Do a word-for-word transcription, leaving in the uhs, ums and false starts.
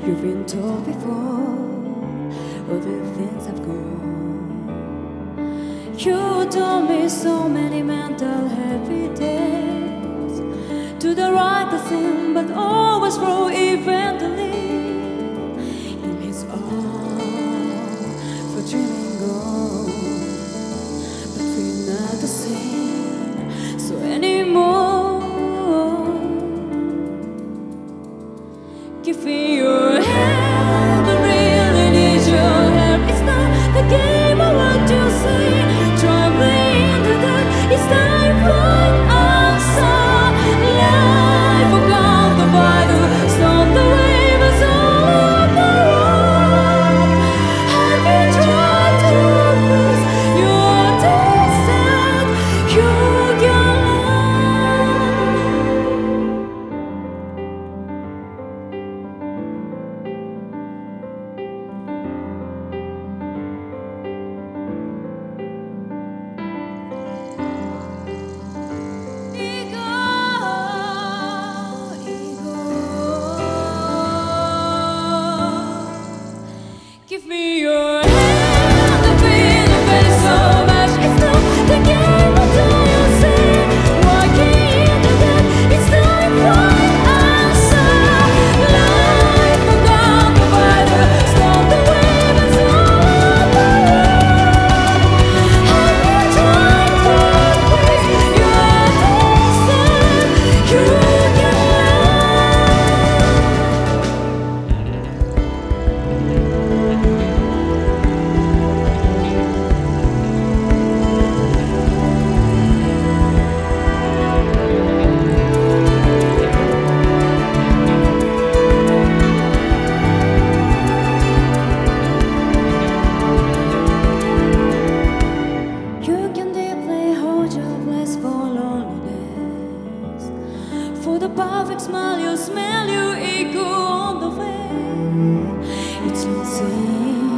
You've been told before all the things I've gone. You told me so many mental heavy days, to the right the thing, but always through eventually. In his arms for dreaming on, but we're not the same so anymore. Give me your hand, I really need your help. It's not the game of what you say. Try playing the dark. It's time for an answer. Life forgot the battle. Stop the wave, it's all over the world. Have you tried to face your distance? You can give me your hand, I feel the pain so much. It's not the game, what do you say? Walking in the dark, it's time for an answer. Life forgot the fighter, stop the wave, it's all over the world. Have you tried to face your distance? You can for the perfect smile, you smell your ego on the way. It's insane.